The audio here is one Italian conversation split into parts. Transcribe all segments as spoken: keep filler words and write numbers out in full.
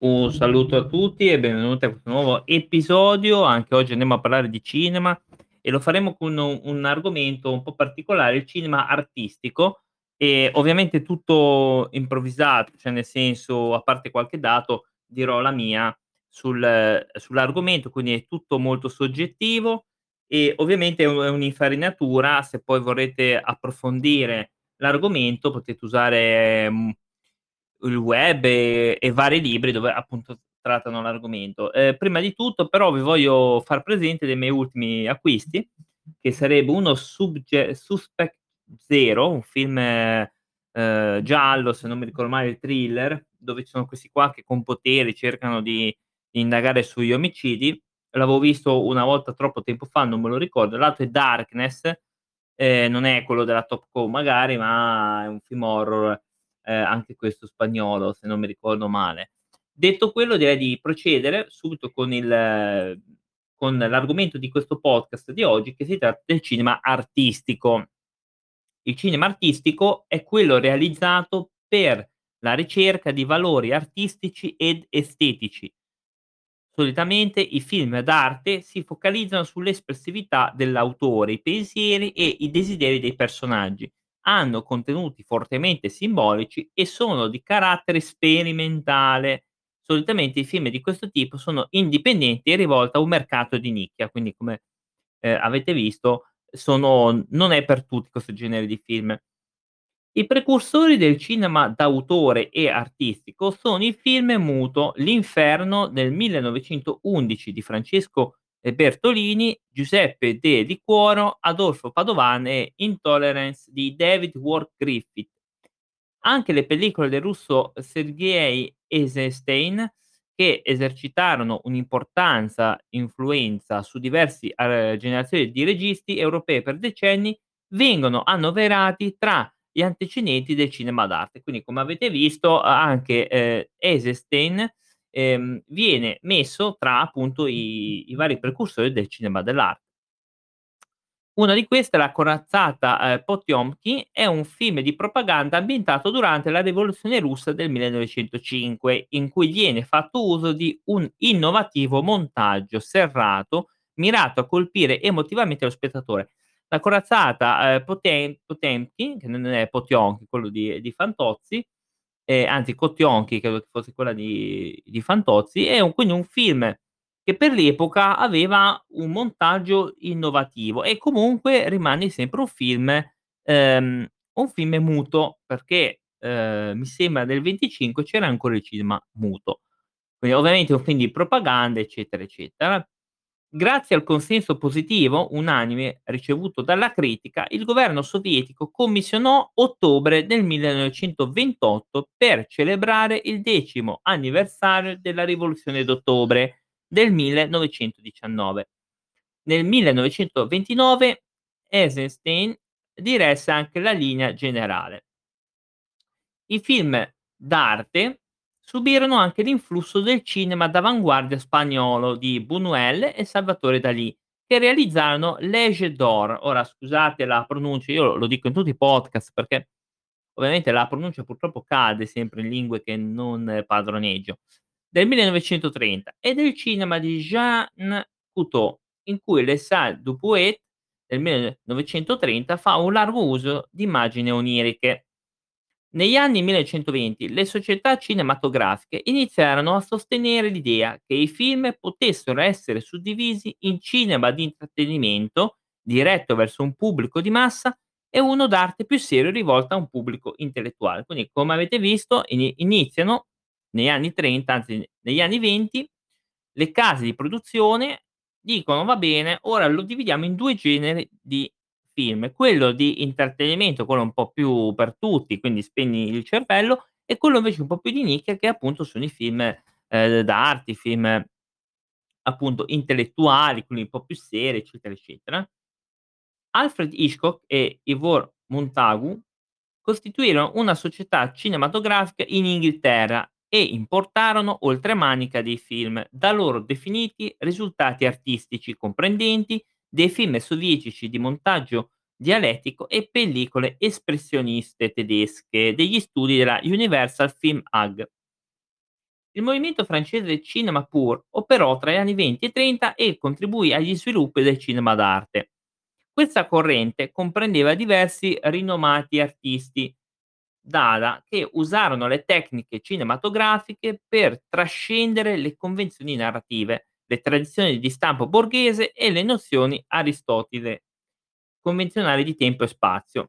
Un saluto a tutti e benvenuti a questo nuovo episodio. Anche oggi andiamo a parlare di cinema e lo faremo con un un argomento un po' particolare, il cinema artistico, e ovviamente tutto improvvisato, cioè nel senso, a parte qualche dato, dirò la mia sul sull'argomento, quindi è tutto molto soggettivo e ovviamente è u è un'infarinatura. Se poi vorrete approfondire l'argomento potete usare, mhmm il web e e vari libri dove appunto trattano l'argomento. Ehm, prima di tutto però vi voglio far presente dei miei ultimi acquisti, che sarebbe uno Subge Suspect Zero, un film, ehm, giallo, se non mi ricordo male thriller, dove ci sono questi qua che con poteri cercano di indagare sugli omicidi. L'avevo visto una volta troppo tempo fa, non me lo ricordo. L'altro è Darkness, ehm, non è quello della Top Gun magari, ma è un film horror, ehm, anche questo spagnolo, se non mi ricordo male. Detto quello direi di procedere subito con il con l'argomento di questo podcast di oggi, che si tratta del cinema artistico. Il cinema artistico è quello realizzato per la ricerca di valori artistici ed estetici. Solitamente i film d'arte si focalizzano sull'espressività dell'autore, i pensieri e i desideri dei personaggi. Hanno contenuti fortemente simbolici e sono di carattere sperimentale. Solitamente i film di questo tipo sono indipendenti e rivolti a un mercato di nicchia, quindi come eh, avete visto sono, non è per tutti questo genere di film. I precursori del cinema d'autore e artistico sono i film muto L'Inferno del millenovecentoundici di Francesco eh, Bertolini, Giuseppe De Liquoro, Adolfo Padovan e Intolerance di David Ward Griffith. Anche le pellicole del russo Sergei Eisenstein, che esercitarono un'importanza influenza su diversi eh, generazioni di registi europei per decenni, vengono annoverati tra gli antecedenti del cinema d'arte. Quindi, come avete visto, a anche, ehm, Eisenstein, ehm, viene messo tra appunto i i vari precursori del cinema dell'arte. Una di queste, La corazzata, ehm, Potjomkin, è un film di propaganda ambientato durante la rivoluzione russa del millenovecentocinque, in cui viene fatto uso di un innovativo montaggio serrato, mirato a colpire emotivamente lo spettatore. La corazzata, ehm, Potem Potemkin, che non è Potjomkin, quello di di Fantozzi, ehm, anzi Kotionki credo che fosse quella di di Fantozzi, è un quindi un film che per l'epoca aveva un montaggio innovativo e comunque rimane sempre un film ehm, un film muto perché, ehm, mi sembra nel 'venticinque c'era ancora il cinema muto. Quindi ovviamente è un film di propaganda, eccetera, eccetera. Grazie al consenso positivo unanime ricevuto dalla critica, il governo sovietico commissionò ottobre del millenovecentoventotto per celebrare il decimo anniversario della rivoluzione d'ottobre del millenovecentodiciannove. Nel millenovecentoventinove Eisenstein diresse anche la linea generale. I film d'arte subirono anche l'influsso del cinema d'avanguardia spagnolo di Buñuel e Salvatore Dalì, che realizzarono L'Age d'Or. Ora scusate la pronuncia, io lo dico in tutti i podcast perché ovviamente la pronuncia purtroppo cade sempre in lingue che non padroneggio, del millenovecentotrenta, e del cinema di Jean Cocteau, in cui Les Salles du Poète del millenovecentotrenta fa un largo uso di immagini oniriche. Negli anni millenovecentoventi le società cinematografiche iniziarono a sostenere l'idea che i film potessero essere suddivisi in cinema di intrattenimento, diretto verso un pubblico di massa, e uno d'arte più serio rivolto a un pubblico intellettuale. Quindi, come avete visto, ini iniziano negli anni 'trenta, anzi negli anni 'venti, le case di produzione dicono: "Va bene, ora lo dividiamo in due generi di film, quello di intrattenimento, quello un po' più per tutti, quindi spegni il cervello, e quello invece un po' più di nicchia che appunto sono i film, ehm, d'arte, i film appunto intellettuali, quelli un po' più seri, eccetera, eccetera." Alfred Hitchcock e Ivor Montagu costituirono una società cinematografica in Inghilterra e importarono oltremanica dei film, da loro definiti risultati artistici comprendenti dei film sovietici di montaggio dialettico e pellicole espressioniste tedesche degli studi della Universal Film A G. Il movimento francese Cinema Pur operò tra gli anni venti e trenta e contribuì agli sviluppi del cinema d'arte. Questa corrente comprendeva diversi rinomati artisti Dada che usarono le tecniche cinematografiche per trascendere le convenzioni narrative, le tradizioni di stampo borghese e le nozioni aristotele convenzionali di tempo e spazio.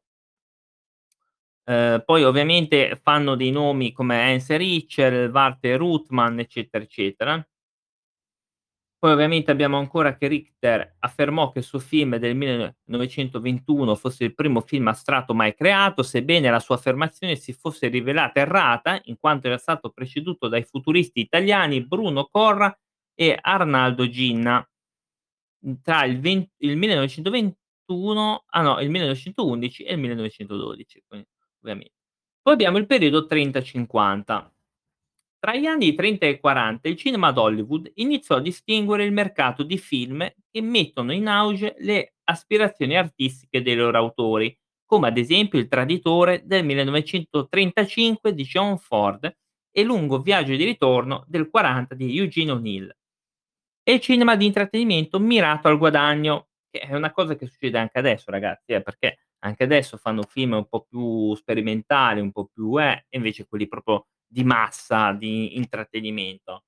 Ehm, poi ovviamente fanno dei nomi come Hans Richter, Walter Ruttmann, eccetera, eccetera. Poi ovviamente abbiamo ancora che Richter affermò che il suo film del millenovecentoventuno fosse il primo film astratto mai creato, sebbene la sua affermazione si fosse rivelata errata, in quanto era stato preceduto dai futuristi italiani Bruno Corra e Arnaldo Ginna, mhmm, tra il ven il millenovecentoventuno ah no, il millenovecentoundici e il millenovecentododici, quindi ovviamente. Poi abbiamo il periodo trenta cinquanta. Tra gli anni trenta e quaranta il cinema ad Hollywood iniziò a distinguere il mercato di film che mettono in auge le aspirazioni artistiche dei loro autori, come ad esempio Il traditore del millenovecentotrentacinque di John Ford e Lungo viaggio di ritorno del quaranta di Eugene O'Neill. E il cinema di intrattenimento mirato al guadagno, che è una cosa che succede anche adesso ragazzi, eh, perché anche adesso fanno film un po' più sperimentali, un po' più eh, e invece quelli proprio di massa, di intrattenimento,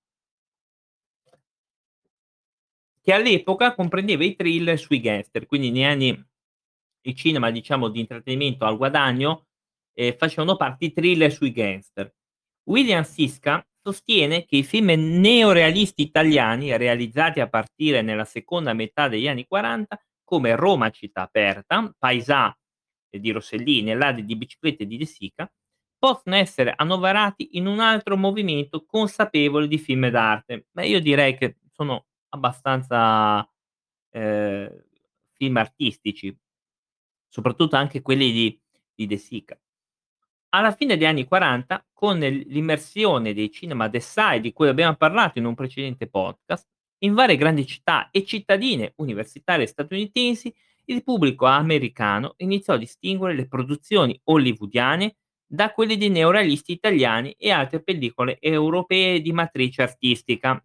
che all'epoca comprendeva i thriller sui gangster, quindi negli anni il cinema diciamo di intrattenimento al guadagno, ehm, facevano parte i thriller sui gangster. William Siska sostiene che i film neorealisti italiani, realizzati a partire nella seconda metà degli anni 'quaranta, come Roma città aperta, Paesà eh, di Rossellini e Ladri di biciclette di De Sica, possono essere annoverati in un altro movimento consapevole di film d'arte. Beh, io direi che sono abbastanza, ehm, film artistici, soprattutto anche quelli di di De Sica. Alla fine degli anni 'quaranta, con l l'immersione dei cinema d'essai di cui abbiamo parlato in un precedente podcast, in varie grandi città e cittadine universitarie statunitensi, il pubblico americano iniziò a distinguere le produzioni hollywoodiane da quelle dei neorealisti italiani e altre pellicole europee di matrice artistica.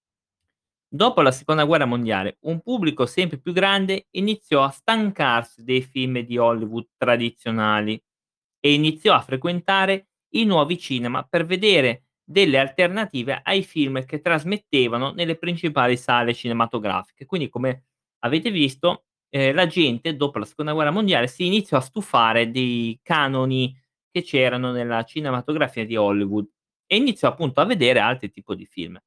Dopo la seconda guerra mondiale, un pubblico sempre più grande iniziò a stancarsi dei film di Hollywood tradizionali e iniziò a frequentare i nuovi cinema per vedere delle alternative ai film che trasmettevano nelle principali sale cinematografiche. Quindi, come avete visto, ehm, la gente dopo la seconda guerra mondiale si iniziò a stufare dei canoni che c'erano nella cinematografia di Hollywood e iniziò appunto a vedere altri tipo di film.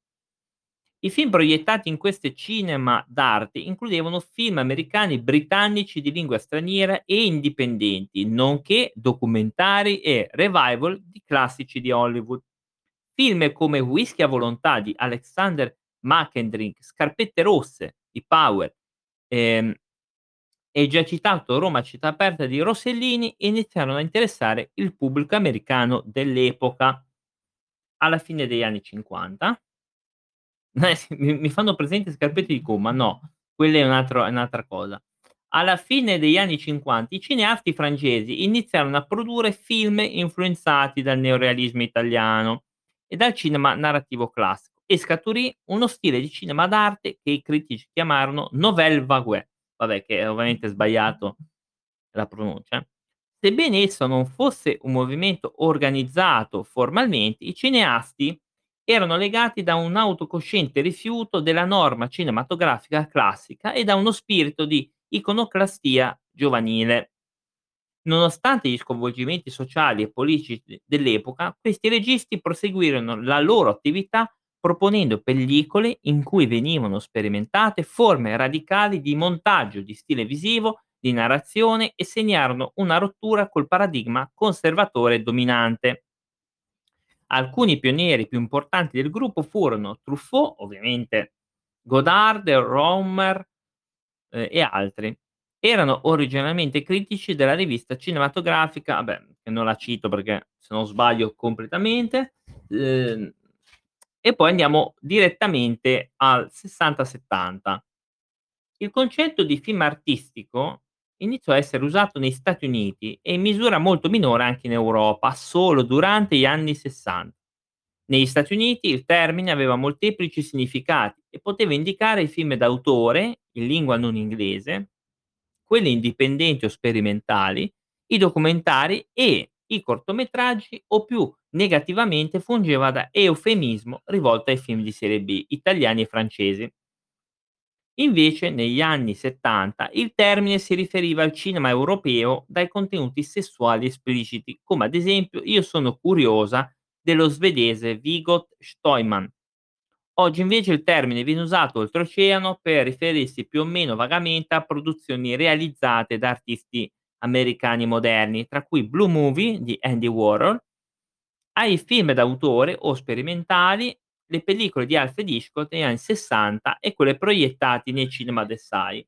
I film proiettati in queste cinema d'arte includevano film americani, britannici di lingua straniera e indipendenti, nonché documentari e revival di classici di Hollywood. Film come Whisky a volontà di Alexander Mackendrick, Scarpette rosse di Powell, ehm, e il già citato Roma città aperta di Rossellini iniziarono a interessare il pubblico americano dell'epoca. Alla fine degli anni 'cinquanta Eh sì, mi mi fanno presente scarpette di gomma, no, quella è un altro è un'altra cosa. Alla fine degli anni 'cinquanta i cineasti francesi iniziarono a produrre film influenzati dal neorealismo italiano e dal cinema narrativo classico e scaturì uno stile di cinema d'arte che i critici chiamarono Nouvelle Vague, vabbè che è ovviamente sbagliato la pronuncia. Sebbene esso non fosse un movimento organizzato formalmente, i cineasti erano legati da un autocosciente rifiuto della norma cinematografica classica e da uno spirito di iconoclastia giovanile. Nonostante gli sconvolgimenti sociali e politici de- dell'epoca, questi registi proseguirono la loro attività proponendo pellicole in cui venivano sperimentate forme radicali di montaggio, di stile visivo, di narrazione e segnarono una rottura col paradigma conservatore dominante. Alcuni pionieri più importanti del gruppo furono Truffaut, ovviamente, Godard, Rohmer, ehm, e altri. Erano originariamente critici della rivista cinematografica vabbè, che non la cito perché se no sbaglio completamente, ehm, e poi andiamo direttamente al 'sessanta 'settanta. Il concetto di film artistico iniziò a essere usato negli Stati Uniti e in misura molto minore anche in Europa, solo durante gli anni 'sessanta. Negli Stati Uniti il termine aveva molteplici significati e poteva indicare i film d'autore in lingua non inglese, quelli indipendenti o sperimentali, i documentari e i cortometraggi, o più negativamente fungeva da eufemismo rivolto ai film di serie B italiani e francesi. Invece negli anni 'settanta il termine si riferiva al cinema europeo dai contenuti sessuali espliciti, come ad esempio Io sono curiosa dello svedese Vigot Steumann. Oggi invece il termine viene usato oltreoceano per riferirsi più o meno vagamente a produzioni realizzate da artisti americani moderni, tra cui Blue Movie di Andy Warhol, ai film d'autore o sperimentali, le pellicole di Alfred Hitchcock negli anni 'sessanta e quelle proiettati nei cinema d'essai.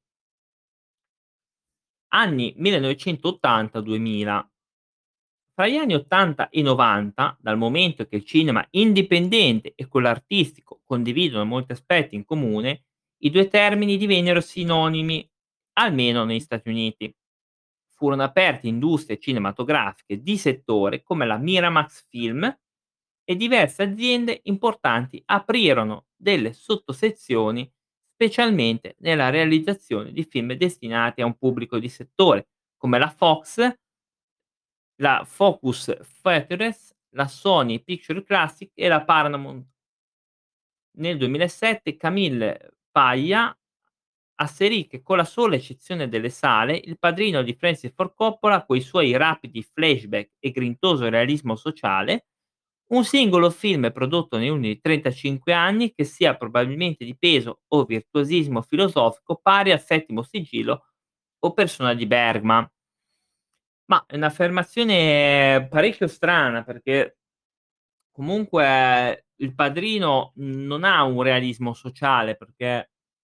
Anni millenovecentottanta duemila. Fra gli anni 'ottanta e 'novanta, dal momento che il cinema indipendente e quello artistico condividono molti aspetti in comune, i due termini divennero sinonimi, almeno negli Stati Uniti. Furono aperte industrie cinematografiche di settore come la Miramax Film e diverse aziende importanti aprirono delle sottosezioni specialmente nella realizzazione di film destinati a un pubblico di settore, come la Fox, la Focus Features, la Sony Pictures Classics e la Paramount. Nel duemilasette Camille Paglia asserì che con la sola eccezione delle sale, Il Padrino di Francis Ford Coppola, coi suoi rapidi flashback e grintoso realismo sociale, un singolo film prodotto negli ultimi trentacinque anni che sia probabilmente di peso o virtuosismo filosofico pari al Settimo Sigillo o Persona di Bergman. Ma è un'affermazione parecchio strana perché comunque Il Padrino non ha un realismo sociale perché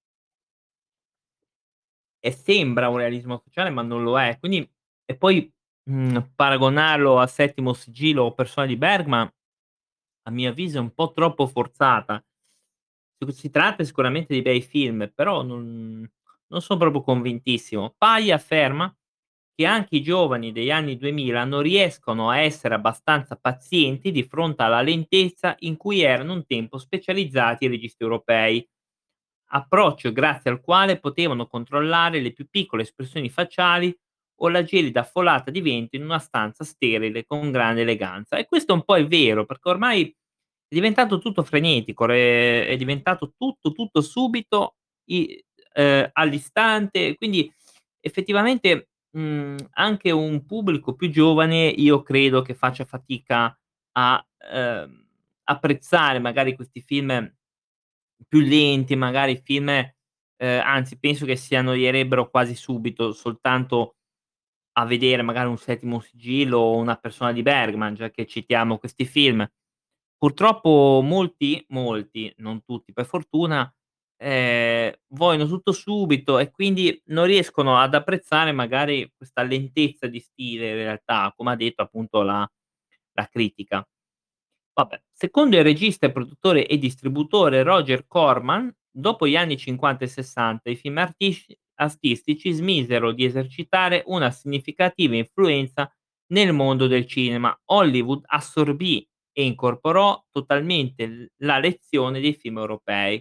e sembra un realismo sociale ma non lo è. Quindi e poi, mhmm, paragonarlo a Settimo Sigillo o Persona di Bergman, a mio avviso è un po' troppo forzata. Su si tratta sicuramente di bei film, però non non son proprio convintissimo. Paglia afferma che anche i giovani degli anni duemila non riescono a essere abbastanza pazienti di fronte alla lentezza in cui erano un tempo specializzati i registi europei. Approccio grazie al quale potevano controllare le più piccole espressioni facciali o la gelida folata di vento in una stanza sterile con grande eleganza. E questo un po' è vero, perché ormai è diventato tutto frenetico, re è diventato tutto, tutto subito, i ehm, all'istante, quindi effettivamente, mhmm, anche un pubblico più giovane io credo che faccia fatica a, ehm, apprezzare magari questi film più lenti, magari film ehm, anzi penso che si annoierebbero quasi subito soltanto a vedere magari un Settimo Sigillo o una Persona di Bergman, già che citiamo questi film. Purtroppo molti molti, non tutti per fortuna, ehm, vogliono tutto subito e quindi non riescono ad apprezzare magari questa lentezza di stile in realtà, come ha detto appunto la la critica. Vabbè, secondo il regista, produttore e distributore Roger Corman, dopo gli anni 'cinquanta e 'sessanta i film artisci artistici smisero di esercitare una significativa influenza nel mondo del cinema. Hollywood assorbì e incorporò totalmente l la lezione dei film europei.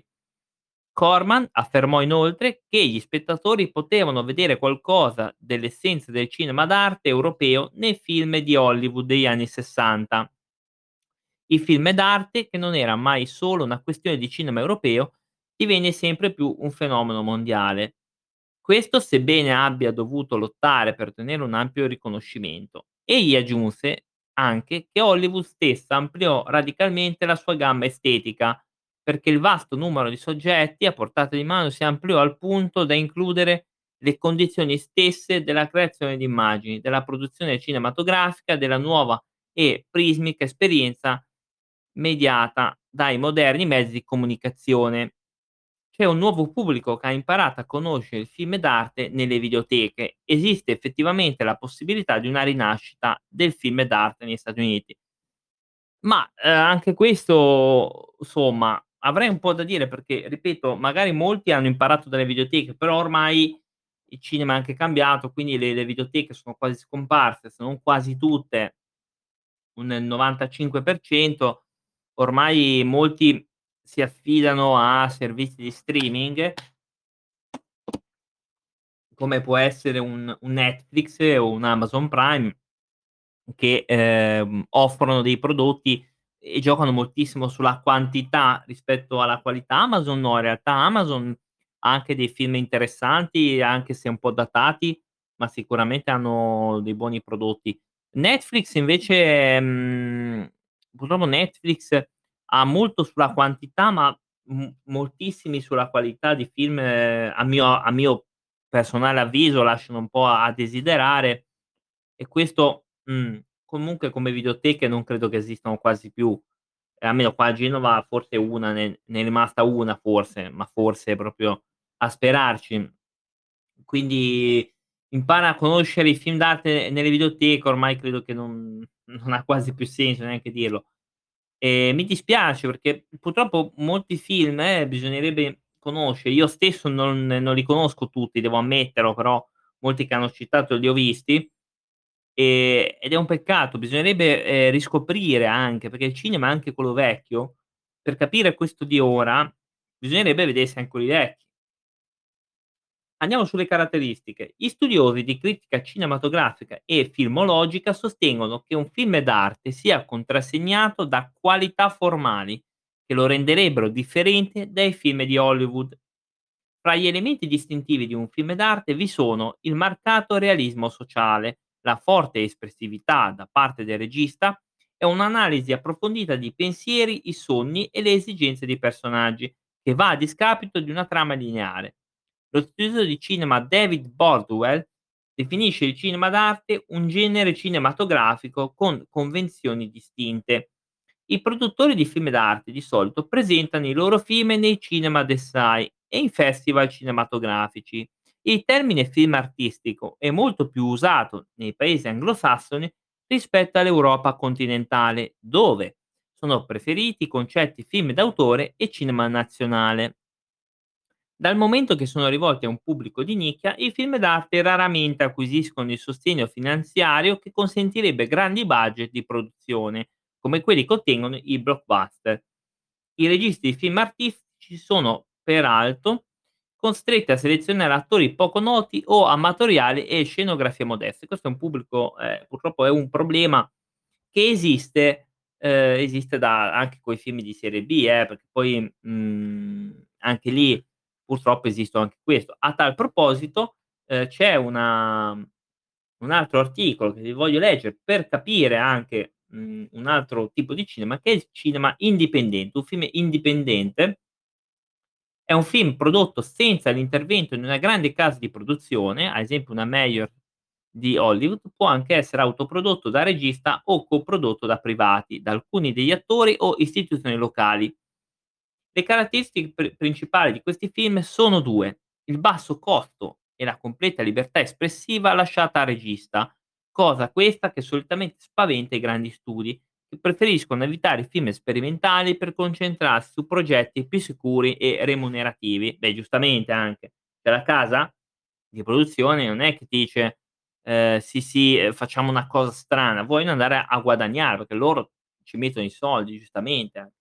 Corman affermò inoltre che gli spettatori potevano vedere qualcosa dell'essenza del cinema d'arte europeo nei film di Hollywood degli anni 'sessanta. I film d'arte, che non era mai solo una questione di cinema europeo, divenne sempre più un fenomeno mondiale. Questo sebbene abbia dovuto lottare per ottenere un ampio riconoscimento. Egli aggiunse anche che Hollywood stessa ampliò radicalmente la sua gamma estetica, perché il vasto numero di soggetti a portata di mano si ampliò al punto da includere le condizioni stesse della creazione di immagini, della produzione cinematografica, della nuova e prismica esperienza mediata dai moderni mezzi di comunicazione. C'è un nuovo pubblico che ha imparato a conoscere il film d'arte nelle videoteche. Esiste effettivamente la possibilità di una rinascita del film d'arte negli Stati Uniti. Ma, ehm, anche questo, somma, avrei un po' da dire perché, ripeto, magari molti hanno imparato dalle videoteche, però ormai il cinema è anche cambiato, quindi le le videoteche sono quasi scomparse, se non quasi tutte, un novantacinque per cento. ormai molti si affidano a servizi di streaming come può essere un un Netflix o un Amazon Prime che, ehm, offrono dei prodotti e giocano moltissimo sulla quantità rispetto alla qualità. Amazon no, in realtà Amazon ha anche dei film interessanti, anche se un po' datati, ma sicuramente hanno dei buoni prodotti. Netflix invece, mhmm, purtroppo Netflix ha molto sulla quantità, ma m moltissimi sulla qualità di film, eh, a mio a mio personale avviso, lasciano un po' a desiderare e questo, mhmm, comunque come videoteche non credo che esistano quasi più, e almeno qua a Genova forse una ne ne è rimasta una forse, ma forse proprio a sperarci. Quindi impara a conoscere i film d'arte nelle videoteche, ormai credo che non non ha quasi più senso neanche dirlo. E mi dispiace perché purtroppo molti film, eh, bisognerebbe conoscere. Io stesso non non li conosco tutti, devo ammetterlo, però molti che hanno citato li ho visti. Ehm, ed è un peccato, bisognerebbe, ehm, riscoprire anche, perché il cinema, anche quello vecchio, per capire questo di ora, bisognerebbe vedersi anche quelli vecchi. Andiamo sulle caratteristiche. Gli studiosi di critica cinematografica e filmologica sostengono che un film d'arte sia contrassegnato da qualità formali, che lo renderebbero differente dai film di Hollywood. Fra gli elementi distintivi di un film d'arte vi sono il marcato realismo sociale, la forte espressività da parte del regista e un'analisi approfondita di pensieri, i sogni e le esigenze dei personaggi, che va a discapito di una trama lineare. Lo studioso di cinema David Bordwell definisce il cinema d'arte un genere cinematografico con convenzioni distinte. I produttori di film d'arte di solito presentano i loro film nei cinema d'essai e in festival cinematografici. Il termine film artistico è molto più usato nei paesi anglosassoni rispetto all'Europa continentale, dove sono preferiti i concetti film d'autore e cinema nazionale. Dal momento che sono rivolti a un pubblico di nicchia, i film d'arte raramente acquisiscono il sostegno finanziario che consentirebbe grandi budget di produzione, come quelli che ottengono i blockbuster. I registi di film artistici sono, peraltro, costretti a selezionare attori poco noti o amatoriali e scenografie modeste. Questo è un pubblico, eh, purtroppo è un problema che esiste, ehm, esiste da anche coi film di serie B, eh, perché poi, mhmm, anche lì purtroppo esistono anche questo. A tal proposito, ehm, c'è una un altro articolo che vi voglio leggere per capire anche, mhmm, un altro tipo di cinema, che è il cinema indipendente. Un film indipendente è un film prodotto senza l'intervento di una grande casa di produzione, ad esempio una major di Hollywood, può anche essere autoprodotto da regista o coprodotto da privati, da alcuni degli attori o istituzioni locali. Le caratteristiche pri principali di questi film sono due: il basso costo e la completa libertà espressiva lasciata al regista, cosa questa che solitamente spaventa i grandi studi, che preferiscono evitare i film sperimentali per concentrarsi su progetti più sicuri e remunerativi. Beh, giustamente anche, cioè la casa di produzione non è che ti dice: ehm: "Sì, sì, ehm, facciamo una cosa strana", vogliono andare a guadagnare, perché loro ci mettono i soldi, giustamente an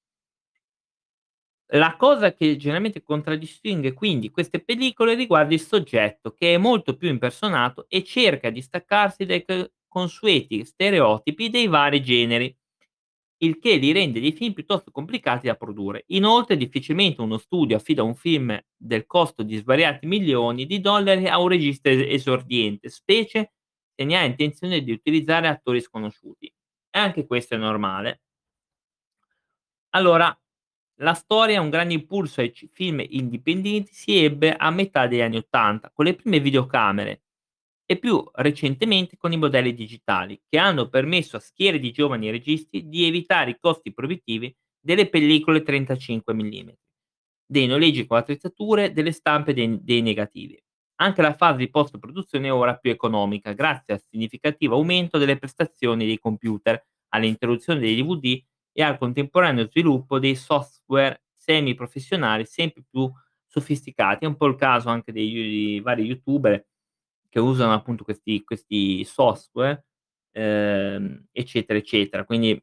La cosa che generalmente contraddistingue quindi queste pellicole riguarda il soggetto, che è molto più impersonato e cerca di staccarsi dai c consueti stereotipi dei vari generi, il che li rende dei film piuttosto complicati da produrre. Inoltre difficilmente uno studio affida un film del costo di svariati milioni di dollari a un regista es esordiente, specie se ne ha intenzione di utilizzare attori sconosciuti. E anche questo è normale. Allora, la storia, un grande impulso ai ci film indipendenti si ebbe a metà degli anni 'ottanta con le prime videocamere e più recentemente con i modelli digitali, che hanno permesso a schiere di giovani registi di evitare i costi proibitivi delle pellicole trentacinque millimetri, dei noleggi con attrezzature, delle stampe dei dei negativi. Anche la fase di post produzione è ora più economica, grazie al significativo aumento delle prestazioni dei computer, all'introduzione dei D V D e al contemporaneo sviluppo dei software semi-professionali sempre più sofisticati. È un po' il caso anche dei vari youtuber che usano appunto questi questi software, ehm, eccetera, eccetera. Quindi, mhmm,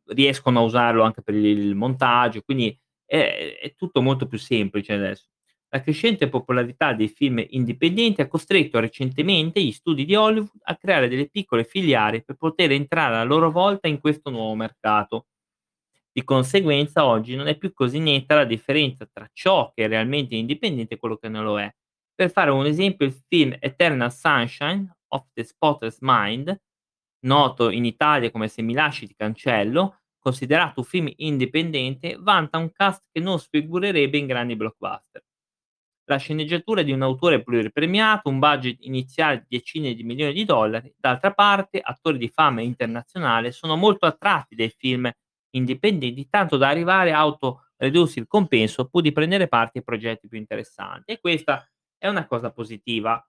riescono a usarlo anche per il montaggio, quindi è è tutto molto più semplice adesso. La crescente popolarità dei film indipendenti ha costretto recentemente gli studi di Hollywood a creare delle piccole filiali per poter entrare a loro volta in questo nuovo mercato. Di conseguenza oggi non è più così netta la differenza tra ciò che è realmente indipendente e quello che non lo è. Per fare un esempio, il film Eternal Sunshine of the Spotless Mind, noto in Italia come Se mi lasci ti cancello, considerato un film indipendente, vanta un cast che non sfigurerebbe in grandi blockbuster. La sceneggiatura è di un autore pluripremiato, un budget iniziale di decine di milioni di dollari. D'altra parte, attori di fama internazionale sono molto attratti dai film indipendenti, tanto da arrivare a autoredursi il compenso pur di prendere parte ai progetti più interessanti. E questa è una cosa positiva,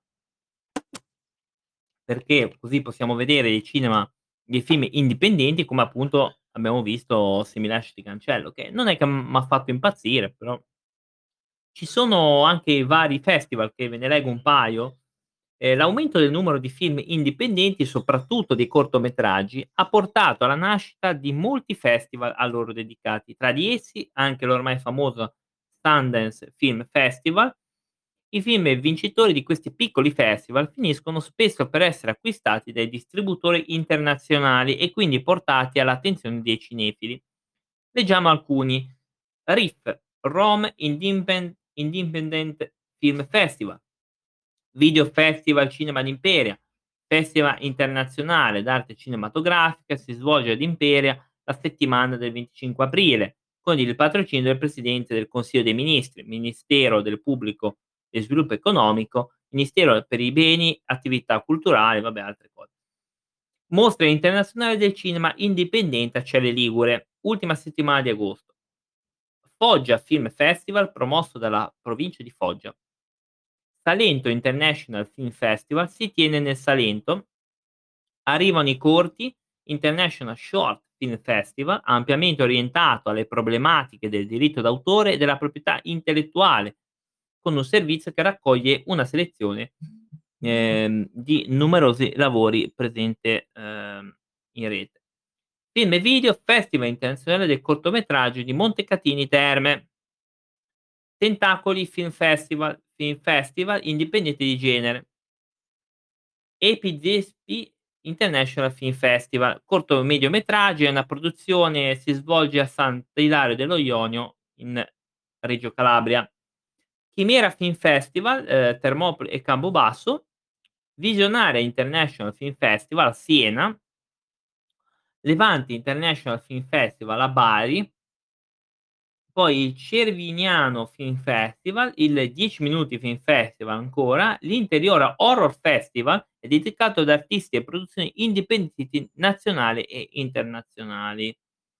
perché così possiamo vedere dei cinema dei film indipendenti, come appunto abbiamo visto Se mi lasci ti cancello, che non è che m'ha fatto impazzire, però ci sono anche vari festival, che ve ne leggo un paio. Ehm, l'aumento del numero di film indipendenti, soprattutto dei cortometraggi, ha portato alla nascita di molti festival a loro dedicati. Tra di essi anche l'ormai famoso Sundance Film Festival. I film vincitori di questi piccoli festival finiscono spesso per essere acquistati dai distributori internazionali e quindi portati all'attenzione dei cinefili. Leggiamo alcuni: R I F, Rome Indimpen Independent Film Festival, Video Festival Cinema di Imperia, Festival internazionale d'arte cinematografica, si svolge ad Imperia la settimana del venticinque aprile, con il patrocinio del Presidente del Consiglio dei Ministri, Ministero del Pubblico e Sviluppo Economico, Ministero per i beni, attività culturali, vabbè altre cose. Mostra internazionale del cinema indipendente a Celle Ligure, ultima settimana di agosto. Foggia Film Festival promosso dalla provincia di Foggia. Salento International Film Festival si tiene nel Salento. Arrivano i corti International Short Film Festival, ampiamente orientato alle problematiche del diritto d'autore e della proprietà intellettuale, con un servizio che raccoglie una selezione ehm, di numerosi lavori presente ehm, in rete. Film e Video Festival Internazionale del Cortometraggio di Montecatini Terme. Tentacoli Film Festival, Film Festival indipendente di genere. E P Z S P International Film Festival, corto mediometraggi, è una produzione, si svolge a Sant'Ilario dello Ionio in Reggio Calabria. Chimera Film Festival, ehm, Termopili e Campobasso. Visionaria International Film Festival a Siena. Levante International Film Festival a Bari. Poi il Cerviniano Film Festival, il dieci Minuti Film Festival ancora, l'Interiora Horror Festival è dedicato ad artisti e produzioni indipendenti nazionali e internazionali.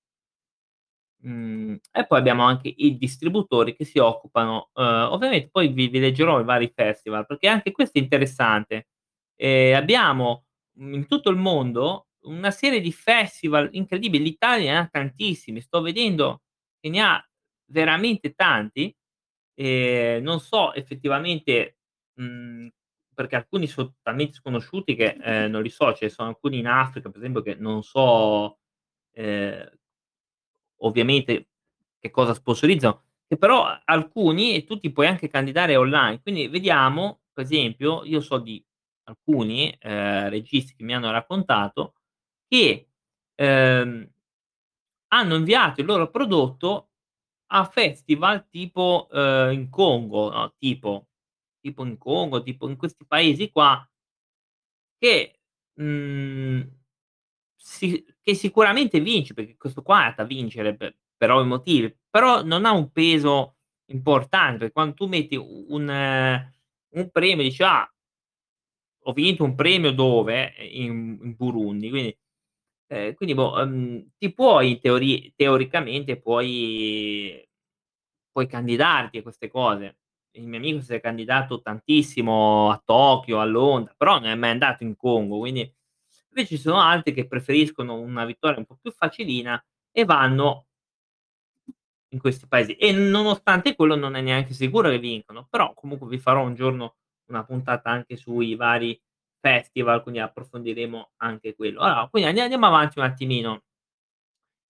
Mhmm, e poi abbiamo anche i distributori che si occupano uhm, ovviamente poi vi vi leggerò i vari festival, perché anche questo è interessante. Ehm, abbiamo, mhmm, in tutto il mondo una serie di festival incredibili, l'Italia ne ha tantissimi, sto vedendo che ne ha veramente tanti, ehm, non so effettivamente, mhmm, perché alcuni son talmente sconosciuti che, ehm, non li so, ce ne sono alcuni in Africa per esempio che non so, ehm ovviamente che cosa sponsorizzano, che però a alcuni e tu ti puoi anche candidare online. Quindi vediamo, per esempio, io so di alcuni, ehm, registi che mi hanno raccontato che, ehm, hanno inviato il loro prodotto a festival tipo, ehm, in Congo, no, tipo tipo in Congo, tipo in questi paesi qua che, mhmm sì, che sicuramente vince, perché questo qua è andato a vincere per per ovvi motivi, però non ha un peso importante, perché quando tu metti u un ehm, un premio dici: "Ah, ho vinto un premio dove? In in Burundi". Quindi ehm, quindi boh, ehm, ti puoi in teori teoricamente puoi puoi candidarti a queste cose. Il mio amico si è candidato tantissimo a Tokyo, a Londra, però non è mai andato in Congo, quindi invece ci sono altri che preferiscono una vittoria un po' più facilina e vanno in questi paesi e nonostante quello non è neanche sicuro che vincono, però comunque vi farò un giorno una puntata anche sui vari festival, quindi approfondiremo anche quello. Allora, quindi andi andiamo avanti un attimino.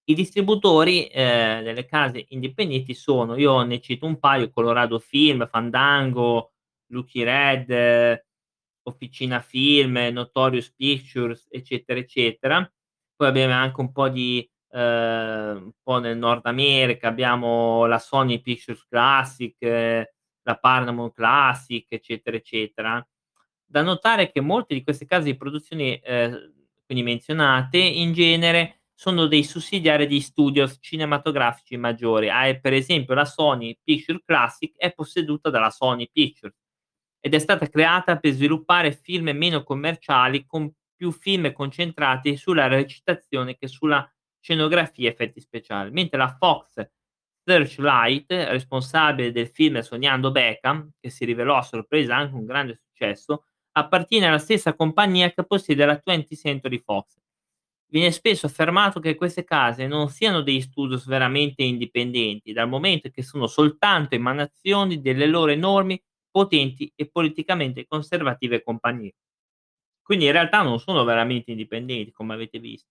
I distributori, ehm, delle case indipendenti sono io ne cito un paio: Colorado Film, Fandango, Lucky Red, Officina Film, Notorious Pictures, eccetera, eccetera. Poi abbiamo anche un po' di ehm, un po' nel Nord America, abbiamo la Sony Pictures Classic, eh, la Paramount Classic, eccetera, eccetera. Da notare che molte di queste case di produzioni, ehm, quindi menzionate, in genere sono dei sussidiari di studios cinematografici maggiori. Hai per esempio la Sony Picture Classic è posseduta dalla Sony Pictures ed è stata creata per sviluppare film meno commerciali, con più film concentrati sulla recitazione che sulla scenografia e effetti speciali, mentre la Fox Searchlight, responsabile del film Sognando Beckham, che si rivelò a sorpresa anche un grande successo, appartiene alla stessa compagnia che possiede la twentieth Century Fox. Viene spesso affermato che queste case non siano degli studios veramente indipendenti, dal momento che sono soltanto emanazioni delle loro enormi, potenti e politicamente conservative compagnie. Quindi in realtà non sono veramente indipendenti, come avete visto.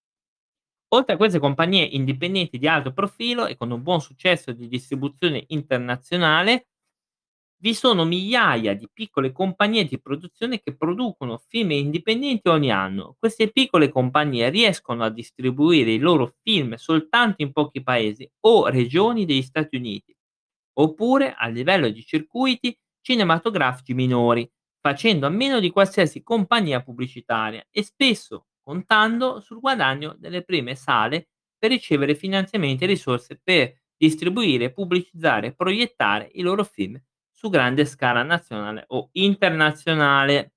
Oltre a queste compagnie indipendenti di alto profilo e con un buon successo di distribuzione internazionale, vi sono migliaia di piccole compagnie di produzione che producono film indipendenti ogni anno. Queste piccole compagnie riescono a distribuire i loro film soltanto in pochi paesi o regioni degli Stati Uniti, oppure a livello di circuiti cinematografici minori, facendo a meno di qualsiasi compagnia pubblicitaria e spesso contando sul guadagno delle prime sale per ricevere finanziamenti e risorse per distribuire, pubblicizzare e proiettare i loro film su grande scala nazionale o internazionale.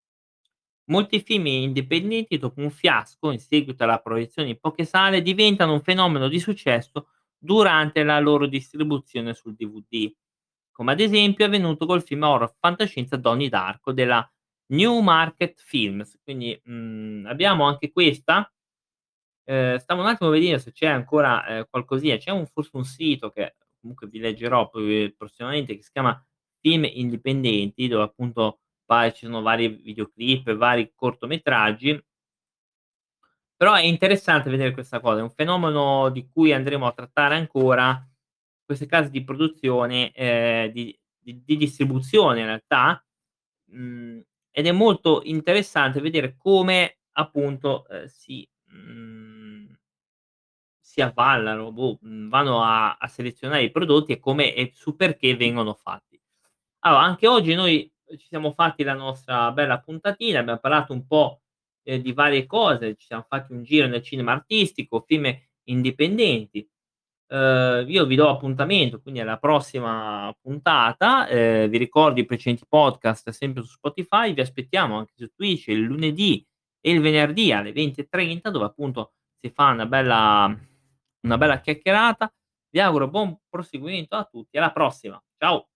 Molti film indipendenti, dopo un fiasco in seguito alla proiezione in poche sale, diventano un fenomeno di successo durante la loro distribuzione sul D V D, come ad esempio è avvenuto col film horror fantascienza Donnie Darko della Newmarket Films. Quindi, mhmm, abbiamo anche questa. Ehm, stavo un attimo a vedere se c'è ancora, ehm, qualcosina. C'è un forse un sito che comunque vi leggerò poi prossimamente, che si chiama Film Indipendenti, dove appunto pare ci sono vari videoclip e vari cortometraggi. Però è interessante vedere questa cosa, è un fenomeno di cui andremo a trattare ancora, queste case di produzione, ehm, di di di distribuzione in realtà, mhmm, ed è molto interessante vedere come appunto, ehm, si mhmm, si avvallano, boh, mhmm, vanno a a selezionare i prodotti e come e su perché vengono fatti. Allora, anche oggi noi ci siamo fatti la nostra bella puntatina, abbiam parlato un po', ehm, di varie cose, ci siam fatti un giro nel cinema artistico, film indipendenti. Uhm, io vi do appuntamento quindi alla prossima puntata, ehm, vi ricordo i precedenti podcast sempre su Spotify, vi aspettiamo anche su Twitch il lunedì e il venerdì alle venti e trenta dove appunto si fa una bella una bella chiacchierata. Vi auguro buon proseguimento a tutti, alla prossima. Ciao.